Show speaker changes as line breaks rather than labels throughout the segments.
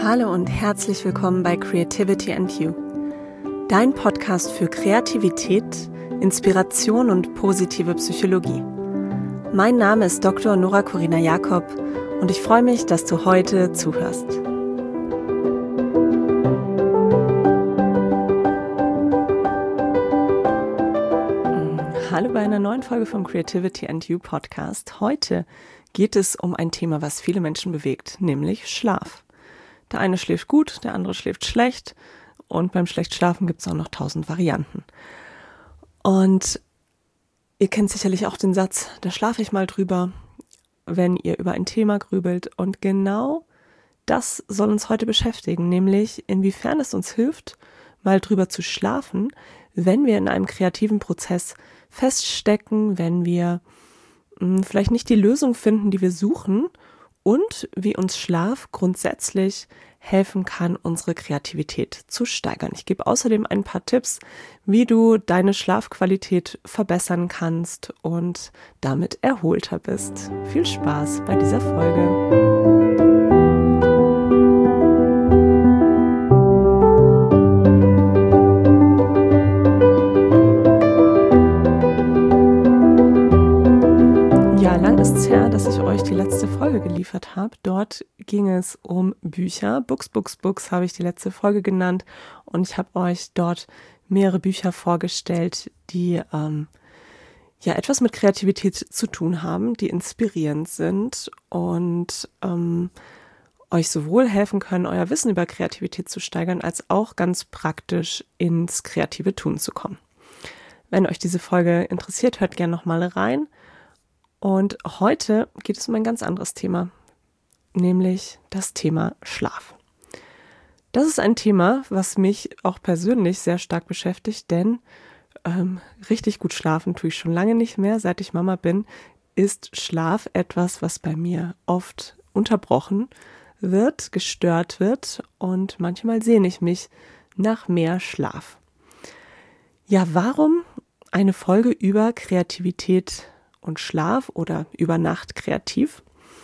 Hallo und herzlich willkommen bei Creativity and You, dein Podcast für Kreativität, Inspiration und positive Psychologie. Mein Name ist Dr. Nora Corina Jakob und ich freue mich, dass du heute zuhörst. Hallo bei einer neuen Folge vom Creativity and You Podcast. Heute geht es um ein Thema, was viele Menschen bewegt, nämlich Schlaf. Der eine schläft gut, der andere schläft schlecht und beim schlecht Schlafen gibt es auch noch 1000 Varianten. Und ihr kennt sicherlich auch den Satz, da schlafe ich mal drüber, wenn ihr über ein Thema grübelt. Und genau das soll uns heute beschäftigen, nämlich inwiefern es uns hilft, mal drüber zu schlafen, wenn wir in einem kreativen Prozess feststecken, wenn wir vielleicht nicht die Lösung finden, die wir suchen, und wie uns Schlaf grundsätzlich helfen kann, unsere Kreativität zu steigern. Ich gebe außerdem ein paar Tipps, wie du deine Schlafqualität verbessern kannst und damit erholter bist. Viel Spaß bei dieser Folge. Lang ist es her, dass ich euch die letzte Folge geliefert habe. Dort ging es um Bücher. Books habe ich die letzte Folge genannt und ich habe euch dort mehrere Bücher vorgestellt, die etwas mit Kreativität zu tun haben, die inspirierend sind und euch sowohl helfen können, euer Wissen über Kreativität zu steigern, als auch ganz praktisch ins kreative Tun zu kommen. Wenn euch diese Folge interessiert, hört gerne nochmal rein. Und heute geht es um ein ganz anderes Thema, nämlich das Thema Schlaf. Das ist ein Thema, was mich auch persönlich sehr stark beschäftigt, denn richtig gut schlafen tue ich schon lange nicht mehr. Seit ich Mama bin, ist Schlaf etwas, was bei mir oft unterbrochen wird, gestört wird und manchmal sehne ich mich nach mehr Schlaf. Ja, warum eine Folge über Kreativität und Schlaf oder über Nacht kreativ?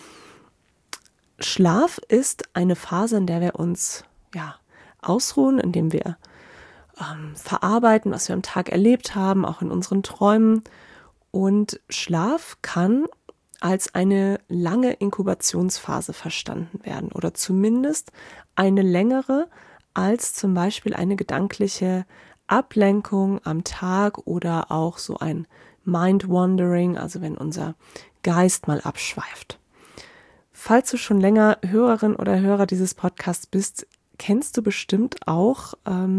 Schlaf ist eine Phase, in der wir uns ausruhen, in dem wir verarbeiten, was wir am Tag erlebt haben, auch in unseren Träumen. Und Schlaf kann als eine lange Inkubationsphase verstanden werden oder zumindest eine längere als zum Beispiel eine gedankliche Ablenkung am Tag oder auch so ein Mind-Wandering, also wenn unser Geist mal abschweift. Falls du schon länger Hörerin oder Hörer dieses Podcasts bist, kennst du bestimmt auch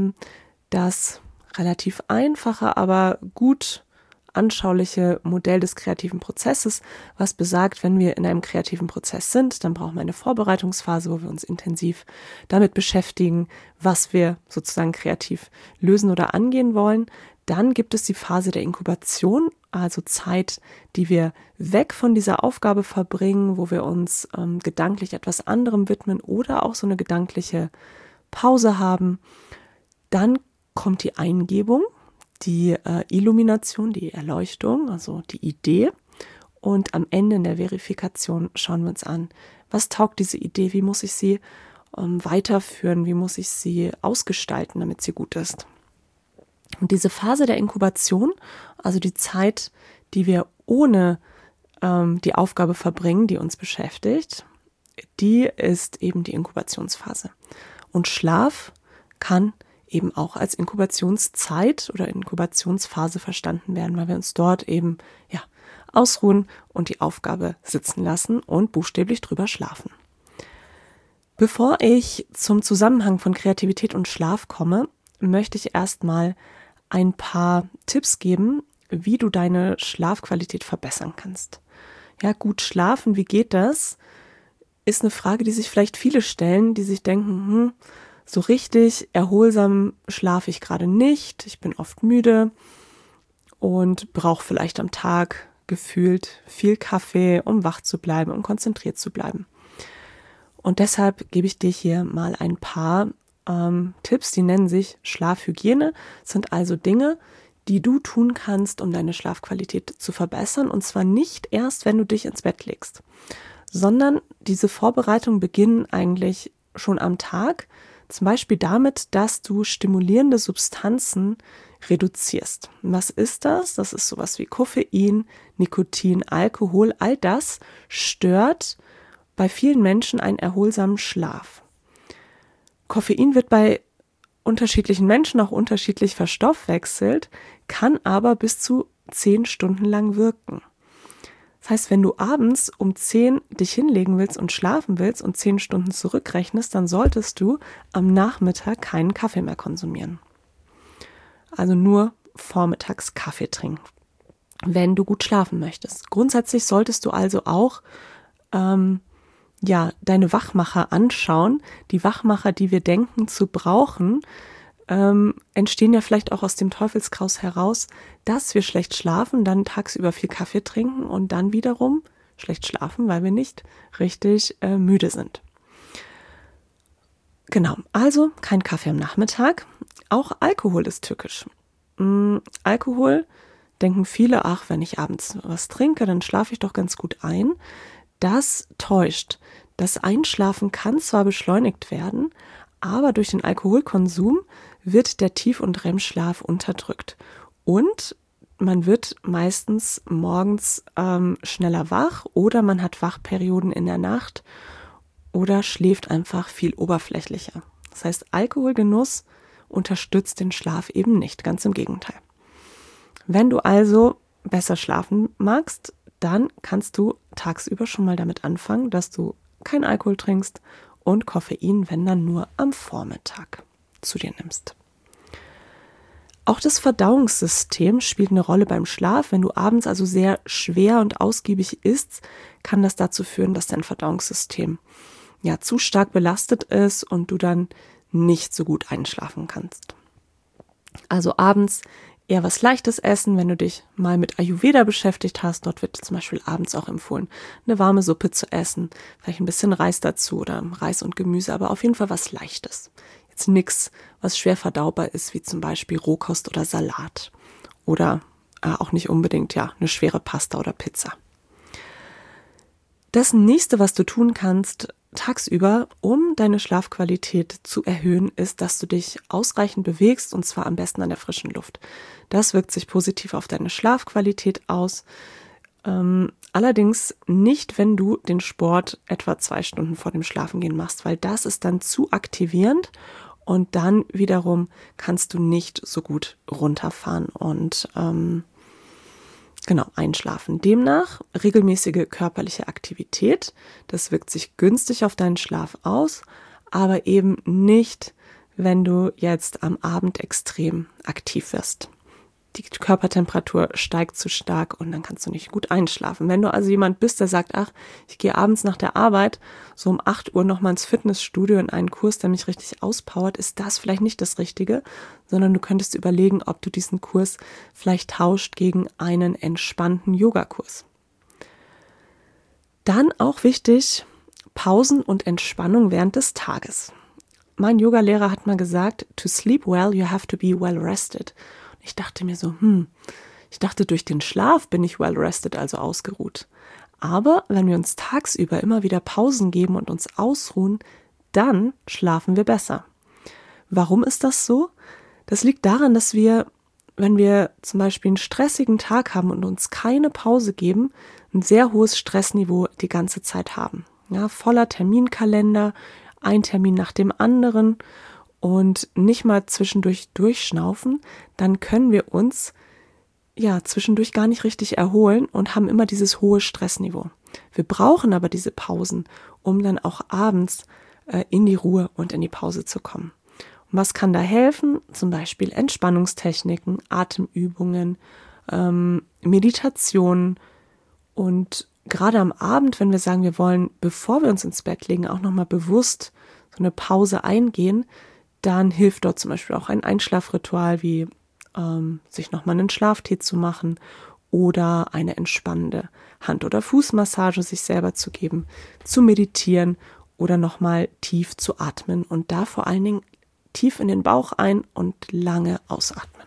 das relativ einfache, aber gut anschauliche Modell des kreativen Prozesses, was besagt, wenn wir in einem kreativen Prozess sind, dann brauchen wir eine Vorbereitungsphase, wo wir uns intensiv damit beschäftigen, was wir sozusagen kreativ lösen oder angehen wollen. Dann gibt es die Phase der Inkubation, also Zeit, die wir weg von dieser Aufgabe verbringen, wo wir uns gedanklich etwas anderem widmen oder auch so eine gedankliche Pause haben. Dann kommt die Eingebung, die Illumination, die Erleuchtung, also die Idee. Und am Ende in der Verifikation schauen wir uns an, was taugt diese Idee, wie muss ich sie weiterführen, wie muss ich sie ausgestalten, damit sie gut ist. Und diese Phase der Inkubation, also die Zeit, die wir ohne die Aufgabe verbringen, die uns beschäftigt, die ist eben die Inkubationsphase. Und Schlaf kann eben auch als Inkubationszeit oder Inkubationsphase verstanden werden, weil wir uns dort eben ausruhen und die Aufgabe sitzen lassen und buchstäblich drüber schlafen. Bevor ich zum Zusammenhang von Kreativität und Schlaf komme, möchte ich erstmal ein paar Tipps geben, wie du deine Schlafqualität verbessern kannst. Ja, gut schlafen, wie geht das? Ist eine Frage, die sich vielleicht viele stellen, die sich denken, so richtig erholsam schlafe ich gerade nicht, ich bin oft müde und brauche vielleicht am Tag gefühlt viel Kaffee, um wach zu bleiben, um konzentriert zu bleiben. Und deshalb gebe ich dir hier mal ein paar Tipps, die nennen sich Schlafhygiene, sind also Dinge, die du tun kannst, um deine Schlafqualität zu verbessern, und zwar nicht erst, wenn du dich ins Bett legst, sondern diese Vorbereitungen beginnen eigentlich schon am Tag, zum Beispiel damit, dass du stimulierende Substanzen reduzierst. Was ist das? Das ist sowas wie Koffein, Nikotin, Alkohol. All das stört bei vielen Menschen einen erholsamen Schlaf. Koffein wird bei unterschiedlichen Menschen auch unterschiedlich verstoffwechselt, kann aber bis zu 10 Stunden lang wirken. Das heißt, wenn du abends um 10 dich hinlegen willst und schlafen willst und 10 Stunden zurückrechnest, dann solltest du am Nachmittag keinen Kaffee mehr konsumieren. Also nur vormittags Kaffee trinken, wenn du gut schlafen möchtest. Grundsätzlich solltest du also auch deine Wachmacher anschauen. Die Wachmacher, die wir denken zu brauchen, entstehen ja vielleicht auch aus dem Teufelskreis heraus, dass wir schlecht schlafen, dann tagsüber viel Kaffee trinken und dann wiederum schlecht schlafen, weil wir nicht richtig müde sind. Genau, also kein Kaffee am Nachmittag. Auch Alkohol ist tückisch. Alkohol denken viele, ach, wenn ich abends was trinke, dann schlafe ich doch ganz gut ein. Das täuscht. Das Einschlafen kann zwar beschleunigt werden, aber durch den Alkoholkonsum wird der Tief- und REM-Schlaf unterdrückt. Und man wird meistens morgens schneller wach oder man hat Wachperioden in der Nacht oder schläft einfach viel oberflächlicher. Das heißt, Alkoholgenuss unterstützt den Schlaf eben nicht, ganz im Gegenteil. Wenn du also besser schlafen magst, dann kannst du tagsüber schon mal damit anfangen, dass du kein Alkohol trinkst und Koffein, wenn dann nur am Vormittag zu dir nimmst. Auch das Verdauungssystem spielt eine Rolle beim Schlaf. Wenn du abends also sehr schwer und ausgiebig isst, kann das dazu führen, dass dein Verdauungssystem zu stark belastet ist und du dann nicht so gut einschlafen kannst. Also abends eher was Leichtes essen, wenn du dich mal mit Ayurveda beschäftigt hast. Dort wird zum Beispiel abends auch empfohlen, eine warme Suppe zu essen, vielleicht ein bisschen Reis dazu oder Reis und Gemüse, aber auf jeden Fall was Leichtes. Jetzt nichts, was schwer verdaubar ist, wie zum Beispiel Rohkost oder Salat oder auch nicht unbedingt eine schwere Pasta oder Pizza. Das nächste, was du tun kannst tagsüber, um deine Schlafqualität zu erhöhen, ist, dass du dich ausreichend bewegst und zwar am besten an der frischen Luft. Das wirkt sich positiv auf deine Schlafqualität aus. Allerdings nicht, wenn du den Sport etwa 2 Stunden vor dem Schlafengehen machst, weil das ist dann zu aktivierend und dann wiederum kannst du nicht so gut runterfahren und einschlafen. Demnach regelmäßige körperliche Aktivität, das wirkt sich günstig auf deinen Schlaf aus, aber eben nicht, wenn du jetzt am Abend extrem aktiv wirst. Die Körpertemperatur steigt zu stark und dann kannst du nicht gut einschlafen. Wenn du also jemand bist, der sagt, ach, ich gehe abends nach der Arbeit so um 8 Uhr nochmal ins Fitnessstudio in einen Kurs, der mich richtig auspowert, ist das vielleicht nicht das Richtige, sondern du könntest überlegen, ob du diesen Kurs vielleicht tauscht gegen einen entspannten Yogakurs. Dann auch wichtig, Pausen und Entspannung während des Tages. Mein Yogalehrer hat mal gesagt, to sleep well, you have to be well rested. Ich dachte mir so, ich dachte, durch den Schlaf bin ich well rested, also ausgeruht. Aber wenn wir uns tagsüber immer wieder Pausen geben und uns ausruhen, dann schlafen wir besser. Warum ist das so? Das liegt daran, dass wir, wenn wir zum Beispiel einen stressigen Tag haben und uns keine Pause geben, ein sehr hohes Stressniveau die ganze Zeit haben. Ja, voller Terminkalender, ein Termin nach dem anderen und nicht mal zwischendurch durchschnaufen, dann können wir uns zwischendurch gar nicht richtig erholen und haben immer dieses hohe Stressniveau. Wir brauchen aber diese Pausen, um dann auch abends in die Ruhe und in die Pause zu kommen. Und was kann da helfen? Zum Beispiel Entspannungstechniken, Atemübungen, Meditation und gerade am Abend, wenn wir sagen, wir wollen, bevor wir uns ins Bett legen, auch nochmal bewusst so eine Pause eingehen, dann hilft dort zum Beispiel auch ein Einschlafritual, wie sich nochmal einen Schlaftee zu machen oder eine entspannende Hand- oder Fußmassage sich selber zu geben, zu meditieren oder nochmal tief zu atmen und da vor allen Dingen tief in den Bauch ein und lange ausatmen.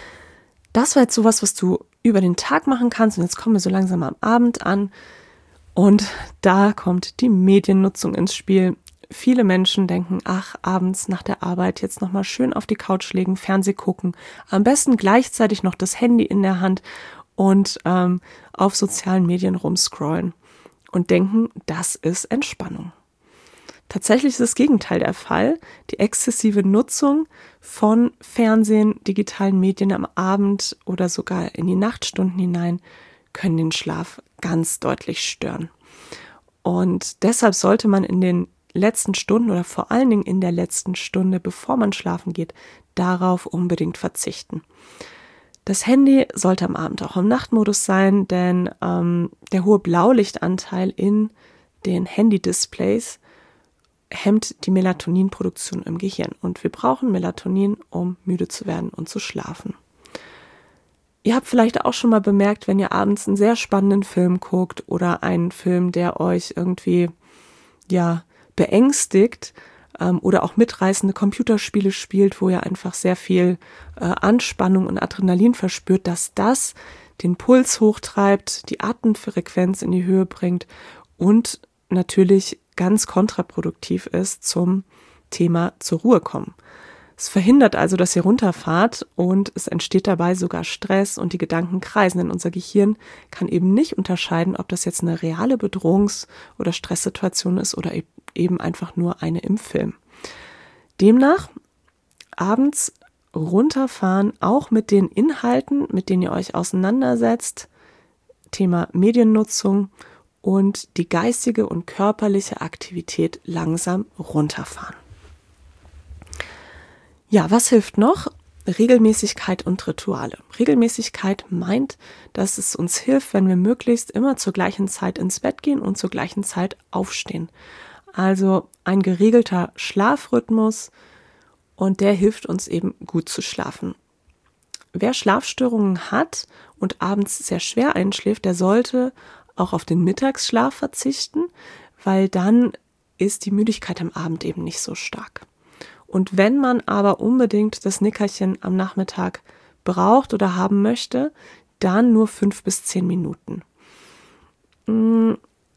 Das war jetzt sowas, was du über den Tag machen kannst und jetzt kommen wir so langsam am Abend an Und da kommt die Mediennutzung ins Spiel. Viele Menschen denken, ach, abends nach der Arbeit jetzt nochmal schön auf die Couch legen, Fernseh gucken, am besten gleichzeitig noch das Handy in der Hand und auf sozialen Medien rumscrollen und denken, das ist Entspannung. Tatsächlich ist das Gegenteil der Fall. Die exzessive Nutzung von Fernsehen, digitalen Medien am Abend oder sogar in die Nachtstunden hinein können den Schlaf ganz deutlich stören. Und deshalb sollte man in den letzten Stunden oder vor allen Dingen in der letzten Stunde, bevor man schlafen geht, darauf unbedingt verzichten. Das Handy sollte am Abend auch im Nachtmodus sein, denn der hohe Blaulichtanteil in den Handy-Displays hemmt die Melatoninproduktion im Gehirn. Und wir brauchen Melatonin, um müde zu werden und zu schlafen. Ihr habt vielleicht auch schon mal bemerkt, wenn ihr abends einen sehr spannenden Film guckt oder einen Film, der euch irgendwie beängstigt oder auch mitreißende Computerspiele spielt, wo ihr einfach sehr viel Anspannung und Adrenalin verspürt, dass das den Puls hochtreibt, die Atemfrequenz in die Höhe bringt und natürlich ganz kontraproduktiv ist zum Thema zur Ruhe kommen. Es verhindert also, dass ihr runterfahrt und es entsteht dabei sogar Stress und die Gedanken kreisen, denn unser Gehirn kann eben nicht unterscheiden, ob das jetzt eine reale Bedrohungs- oder Stresssituation ist oder eben einfach nur eine im Film. Demnach abends runterfahren, auch mit den Inhalten, mit denen ihr euch auseinandersetzt, Thema Mediennutzung und die geistige und körperliche Aktivität langsam runterfahren. Ja, was hilft noch? Regelmäßigkeit und Rituale. Regelmäßigkeit meint, dass es uns hilft, wenn wir möglichst immer zur gleichen Zeit ins Bett gehen und zur gleichen Zeit aufstehen. Also ein geregelter Schlafrhythmus und der hilft uns eben gut zu schlafen. Wer Schlafstörungen hat und abends sehr schwer einschläft, der sollte auch auf den Mittagsschlaf verzichten, weil dann ist die Müdigkeit am Abend eben nicht so stark. Und wenn man aber unbedingt das Nickerchen am Nachmittag braucht oder haben möchte, dann nur 5 bis 10 Minuten. Genau,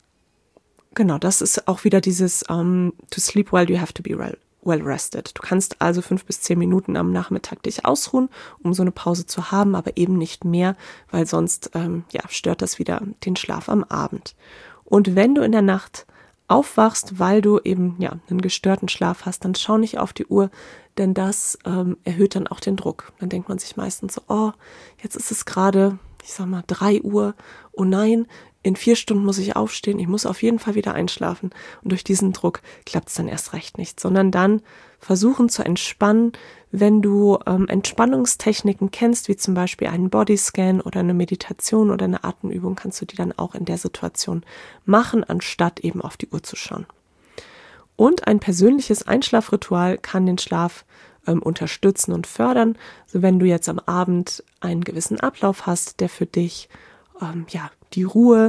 das ist auch wieder dieses to sleep well, you have to be well rested. Du kannst also 5 bis 10 Minuten am Nachmittag dich ausruhen, um so eine Pause zu haben, aber eben nicht mehr, weil sonst stört das wieder den Schlaf am Abend. Und wenn du in der Nacht aufwachst, weil du eben einen gestörten Schlaf hast, dann schau nicht auf die Uhr, denn das erhöht dann auch den Druck. Dann denkt man sich meistens so, oh, jetzt ist es gerade, 3 Uhr, oh nein, in 4 Stunden muss ich aufstehen, ich muss auf jeden Fall wieder einschlafen. Und durch diesen Druck klappt es dann erst recht nicht, sondern dann versuchen zu entspannen, wenn du Entspannungstechniken kennst, wie zum Beispiel einen Bodyscan oder eine Meditation oder eine Atemübung, kannst du die dann auch in der Situation machen, anstatt eben auf die Uhr zu schauen. Und ein persönliches Einschlafritual kann den Schlaf unterstützen und fördern. So wenn du jetzt am Abend einen gewissen Ablauf hast, der für dich die Ruhe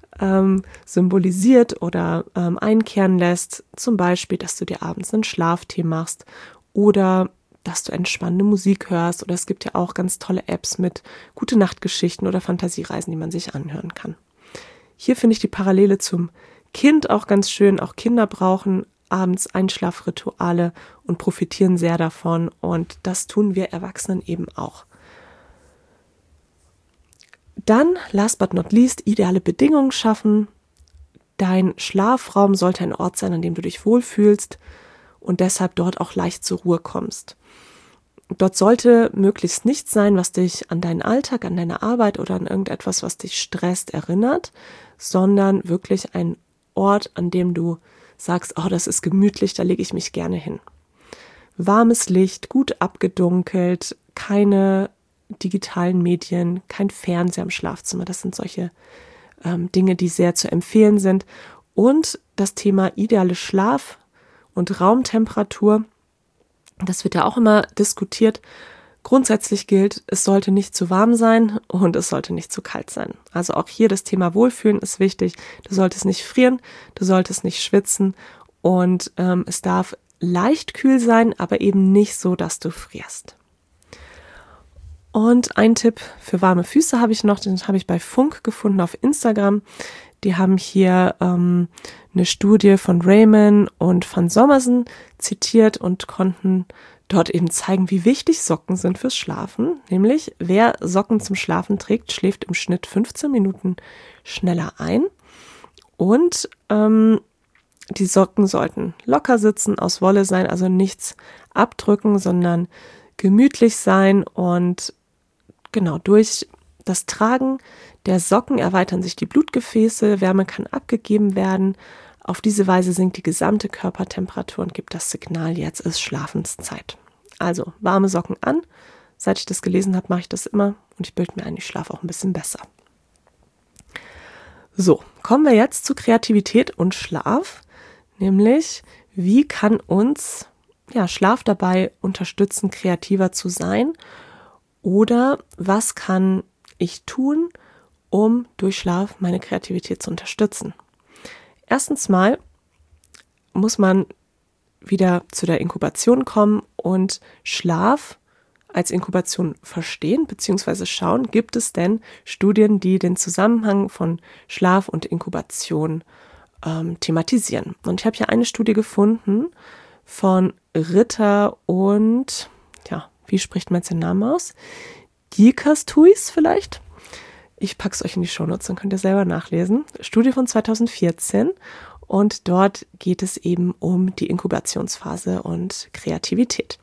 symbolisiert oder einkehren lässt, zum Beispiel, dass du dir abends einen Schlaftee machst oder dass du entspannende Musik hörst oder es gibt ja auch ganz tolle Apps mit Gute-Nacht-Geschichten oder Fantasiereisen, die man sich anhören kann. Hier finde ich die Parallele zum Kind auch ganz schön. Auch Kinder brauchen abends Einschlafrituale und profitieren sehr davon und das tun wir Erwachsenen eben auch. Dann, last but not least, ideale Bedingungen schaffen. Dein Schlafraum sollte ein Ort sein, an dem du dich wohlfühlst und deshalb dort auch leicht zur Ruhe kommst. Dort sollte möglichst nichts sein, was dich an deinen Alltag, an deine Arbeit oder an irgendetwas, was dich stresst, erinnert, sondern wirklich ein Ort, an dem du sagst, oh, das ist gemütlich, da lege ich mich gerne hin. Warmes Licht, gut abgedunkelt, keine digitalen Medien, kein Fernseher im Schlafzimmer. Das sind solche Dinge, die sehr zu empfehlen sind. Und das Thema ideale Schlaf und Raumtemperatur, das wird ja auch immer diskutiert. Grundsätzlich gilt, es sollte nicht zu warm sein und es sollte nicht zu kalt sein. Also auch hier das Thema Wohlfühlen ist wichtig. Du solltest nicht frieren, du solltest nicht schwitzen und es darf leicht kühl sein, aber eben nicht so, dass du frierst. Und ein Tipp für warme Füße habe ich noch, den habe ich bei Funk gefunden auf Instagram. Die haben hier eine Studie von Raymond und van Sommersen zitiert und konnten dort eben zeigen, wie wichtig Socken sind fürs Schlafen. Nämlich, wer Socken zum Schlafen trägt, schläft im Schnitt 15 Minuten schneller ein. Und die Socken sollten locker sitzen, aus Wolle sein, also nichts abdrücken, sondern gemütlich sein. Und genau, durch das Tragen der Socken erweitern sich die Blutgefäße, Wärme kann abgegeben werden. Auf diese Weise sinkt die gesamte Körpertemperatur und gibt das Signal, jetzt ist Schlafenszeit. Also warme Socken an. Seit ich das gelesen habe, mache ich das immer und ich bilde mir ein, ich schlafe auch ein bisschen besser. So, kommen wir jetzt zu Kreativität und Schlaf. Nämlich, wie kann uns Schlaf dabei unterstützen, kreativer zu sein? Oder was kann ich tun, um durch Schlaf meine Kreativität zu unterstützen? Erstens mal muss man wieder zu der Inkubation kommen und Schlaf als Inkubation verstehen bzw. schauen, gibt es denn Studien, die den Zusammenhang von Schlaf und Inkubation thematisieren. Und ich habe hier eine Studie gefunden von Ritter und, wie spricht man jetzt den Namen aus? Dikastuis vielleicht? Ich packe es euch in die Shownotes, dann könnt ihr selber nachlesen. Studie von 2014 und dort geht es eben um die Inkubationsphase und Kreativität.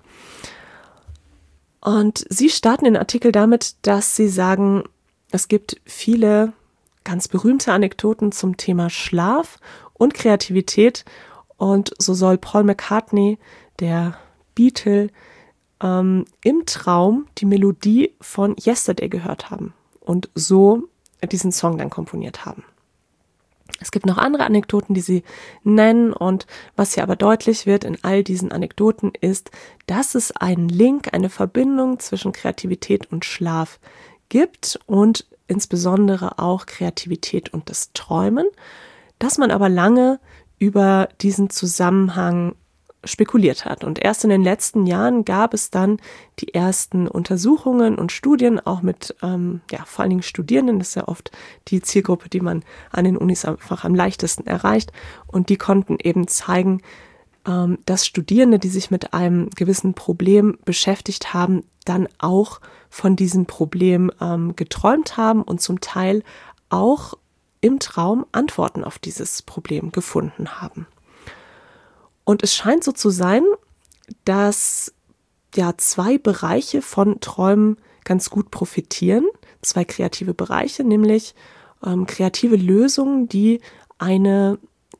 Und sie starten den Artikel damit, dass sie sagen, es gibt viele ganz berühmte Anekdoten zum Thema Schlaf und Kreativität. Und so soll Paul McCartney, der Beatle, im Traum die Melodie von Yesterday gehört haben und so diesen Song dann komponiert haben. Es gibt noch andere Anekdoten, die sie nennen, und was hier aber deutlich wird in all diesen Anekdoten ist, dass es einen Link, eine Verbindung zwischen Kreativität und Schlaf gibt und insbesondere auch Kreativität und das Träumen, dass man aber lange über diesen Zusammenhang spekuliert hat. Und erst in den letzten Jahren gab es dann die ersten Untersuchungen und Studien, auch mit vor allen Dingen Studierenden, das ist ja oft die Zielgruppe, die man an den Unis einfach am leichtesten erreicht. Und die konnten eben zeigen, dass Studierende, die sich mit einem gewissen Problem beschäftigt haben, dann auch von diesem Problem geträumt haben und zum Teil auch im Traum Antworten auf dieses Problem gefunden haben. Und es scheint so zu sein, dass zwei Bereiche von Träumen ganz gut profitieren, zwei kreative Bereiche, nämlich kreative Lösungen, die eine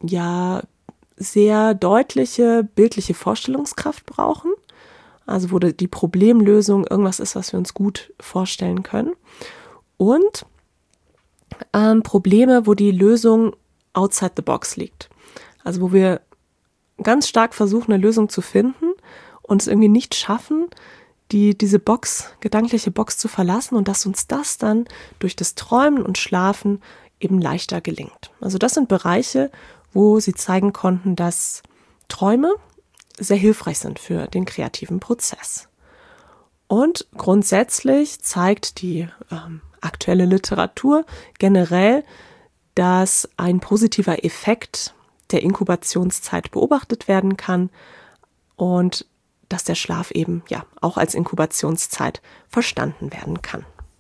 sehr deutliche bildliche Vorstellungskraft brauchen, also wo die Problemlösung irgendwas ist, was wir uns gut vorstellen können, und Probleme, wo die Lösung outside the box liegt, also wo wir ganz stark versuchen, eine Lösung zu finden und es irgendwie nicht schaffen, diese gedankliche Box zu verlassen, und dass uns das dann durch das Träumen und Schlafen eben leichter gelingt. Also das sind Bereiche, wo sie zeigen konnten, dass Träume sehr hilfreich sind für den kreativen Prozess. Und grundsätzlich zeigt die aktuelle Literatur generell, dass ein positiver Effekt der Inkubationszeit beobachtet werden kann und dass der Schlaf eben auch als Inkubationszeit verstanden werden kann.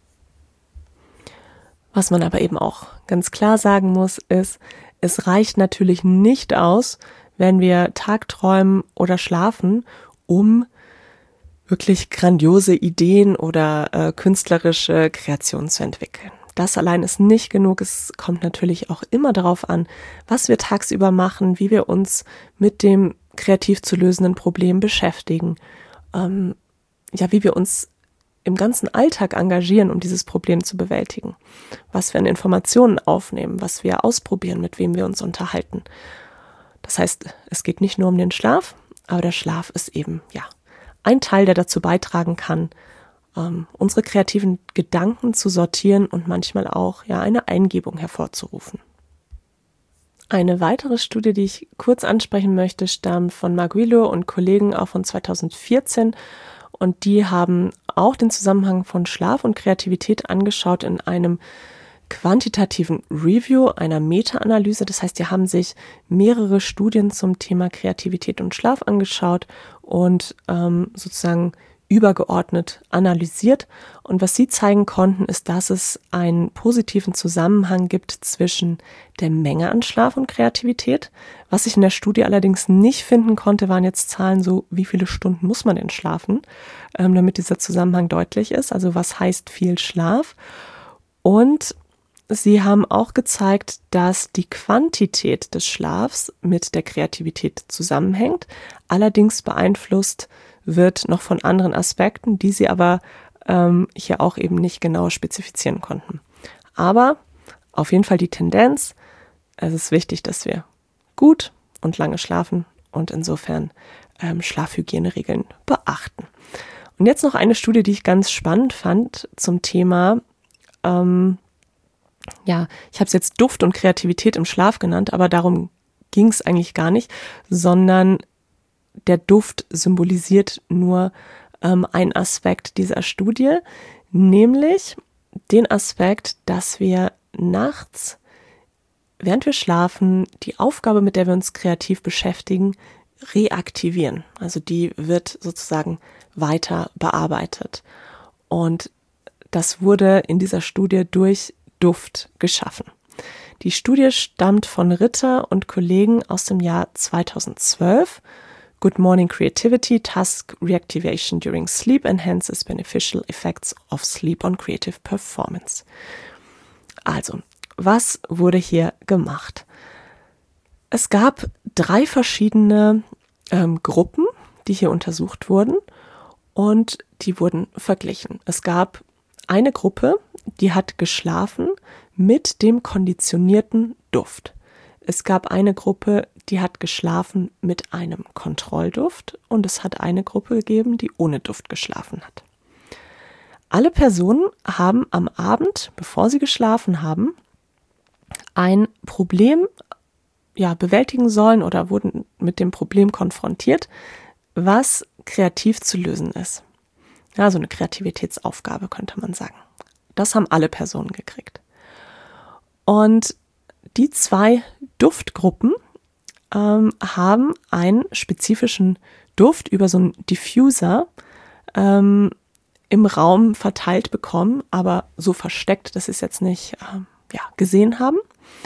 Was man aber eben auch ganz klar sagen muss, ist, es reicht natürlich nicht aus, wenn wir tagträumen oder schlafen, um wirklich grandiose Ideen oder künstlerische Kreationen zu entwickeln. Das allein ist nicht genug. Es kommt natürlich auch immer darauf an, was wir tagsüber machen, wie wir uns mit dem kreativ zu lösenden Problem beschäftigen, wie wir uns im ganzen Alltag engagieren, um dieses Problem zu bewältigen, was wir an Informationen aufnehmen, was wir ausprobieren, mit wem wir uns unterhalten. Das heißt, es geht nicht nur um den Schlaf, aber der Schlaf ist eben ein Teil, der dazu beitragen kann, unsere kreativen Gedanken zu sortieren und manchmal auch eine Eingebung hervorzurufen. Eine weitere Studie, die ich kurz ansprechen möchte, stammt von Marguillo und Kollegen auch von 2014, und die haben auch den Zusammenhang von Schlaf und Kreativität angeschaut in einem quantitativen Review, einer Meta-Analyse. Das heißt, die haben sich mehrere Studien zum Thema Kreativität und Schlaf angeschaut und sozusagen übergeordnet analysiert. Und was sie zeigen konnten, ist, dass es einen positiven Zusammenhang gibt zwischen der Menge an Schlaf und Kreativität. Was ich in der Studie allerdings nicht finden konnte, waren jetzt Zahlen so, wie viele Stunden muss man denn schlafen, damit dieser Zusammenhang deutlich ist. Also was heißt viel Schlaf? Und sie haben auch gezeigt, dass die Quantität des Schlafs mit der Kreativität zusammenhängt, allerdings beeinflusst wird noch von anderen Aspekten, die sie aber hier auch eben nicht genau spezifizieren konnten. Aber auf jeden Fall die Tendenz, es ist wichtig, dass wir gut und lange schlafen und insofern Schlafhygieneregeln beachten. Und jetzt noch eine Studie, die ich ganz spannend fand zum Thema, ich habe es jetzt Duft und Kreativität im Schlaf genannt, aber darum ging es eigentlich gar nicht, sondern der Duft symbolisiert nur einen Aspekt dieser Studie, nämlich den Aspekt, dass wir nachts, während wir schlafen, die Aufgabe, mit der wir uns kreativ beschäftigen, reaktivieren. Also die wird sozusagen weiter bearbeitet. Und das wurde in dieser Studie durch Duft geschaffen. Die Studie stammt von Ritter und Kollegen aus dem Jahr 2012. Good Morning Creativity, Task Reactivation During Sleep Enhances Beneficial Effects of Sleep on Creative Performance. Also, was wurde hier gemacht? Es gab 3 verschiedene Gruppen, die hier untersucht wurden und die wurden verglichen. Es gab eine Gruppe, die hat geschlafen mit dem konditionierten Duft. Es gab eine Gruppe, die hat geschlafen mit einem Kontrollduft und es hat eine Gruppe gegeben, die ohne Duft geschlafen hat. Alle Personen haben am Abend, bevor sie geschlafen haben, ein Problem bewältigen sollen oder wurden mit dem Problem konfrontiert, was kreativ zu lösen ist. Ja, so eine Kreativitätsaufgabe könnte man sagen. Das haben alle Personen gekriegt. Und die 2 Duftgruppen haben einen spezifischen Duft über so einen Diffuser im Raum verteilt bekommen, aber so versteckt, dass sie es jetzt nicht gesehen haben.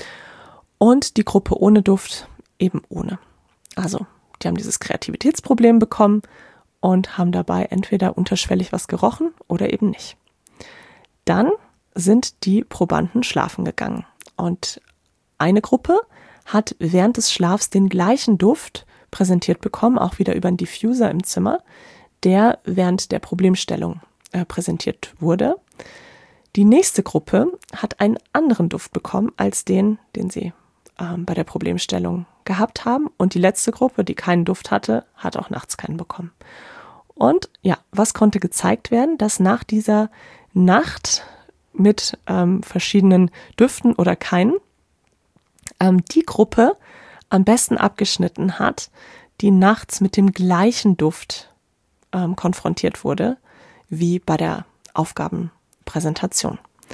Und die Gruppe ohne Duft eben ohne. Also die haben dieses Kreativitätsproblem bekommen und haben dabei entweder unterschwellig was gerochen oder eben nicht. Dann sind die Probanden schlafen gegangen und eine Gruppe hat während des Schlafs den gleichen Duft präsentiert bekommen, auch wieder über einen Diffuser im Zimmer, der während der Problemstellung präsentiert wurde. Die nächste Gruppe hat einen anderen Duft bekommen als den sie bei der Problemstellung gehabt haben. Und die letzte Gruppe, die keinen Duft hatte, hat auch nachts keinen bekommen. Und ja, was konnte gezeigt werden? Dass nach dieser Nacht mit verschiedenen Düften oder keinen die Gruppe am besten abgeschnitten hat, die nachts mit dem gleichen Duft konfrontiert wurde, wie bei der Aufgabenpräsentation.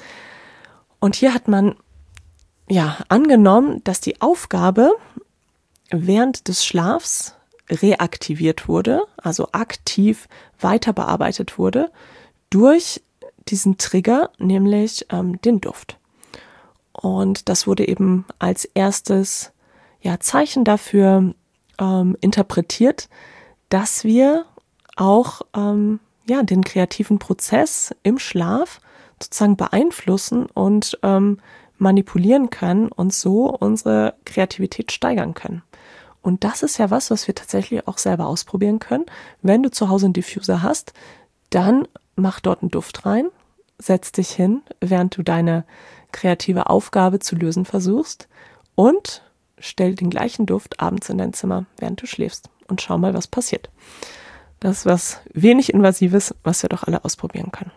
Und hier hat man angenommen, dass die Aufgabe während des Schlafs reaktiviert wurde, also aktiv weiter bearbeitet wurde, durch diesen Trigger, nämlich den Duft. Und das wurde eben als erstes Zeichen dafür interpretiert, dass wir auch den kreativen Prozess im Schlaf sozusagen beeinflussen und manipulieren können und so unsere Kreativität steigern können. Und das ist ja was wir tatsächlich auch selber ausprobieren können. Wenn du zu Hause einen Diffuser hast, dann mach dort einen Duft rein, setz dich hin, während du deine kreative Aufgabe zu lösen versuchst und stell den gleichen Duft abends in dein Zimmer, während du schläfst und schau mal, was passiert. Das ist was wenig Invasives, was wir doch alle ausprobieren können.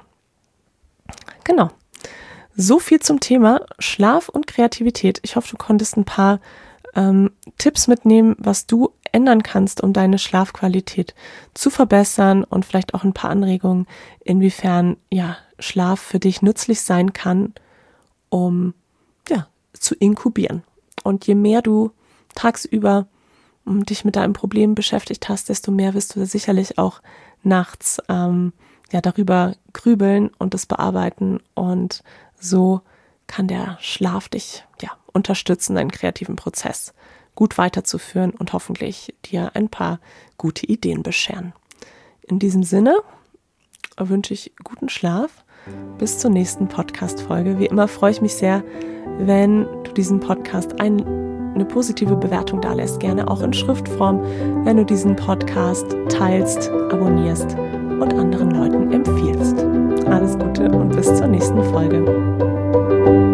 Genau. So viel zum Thema Schlaf und Kreativität. Ich hoffe, du konntest ein paar Tipps mitnehmen, was du ändern kannst, um deine Schlafqualität zu verbessern und vielleicht auch ein paar Anregungen, inwiefern Schlaf für dich nützlich sein kann, um zu inkubieren. Und je mehr du tagsüber dich mit deinem Problem beschäftigt hast, desto mehr wirst du sicherlich auch nachts darüber grübeln und es bearbeiten. Und so kann der Schlaf dich unterstützen, deinen kreativen Prozess gut weiterzuführen und hoffentlich dir ein paar gute Ideen bescheren. In diesem Sinne wünsche ich guten Schlaf. Bis zur nächsten Podcast-Folge. Wie immer freue ich mich sehr, wenn du diesem Podcast eine positive Bewertung dalässt. Gerne auch in Schriftform, wenn du diesen Podcast teilst, abonnierst und anderen Leuten empfiehlst. Alles Gute und bis zur nächsten Folge.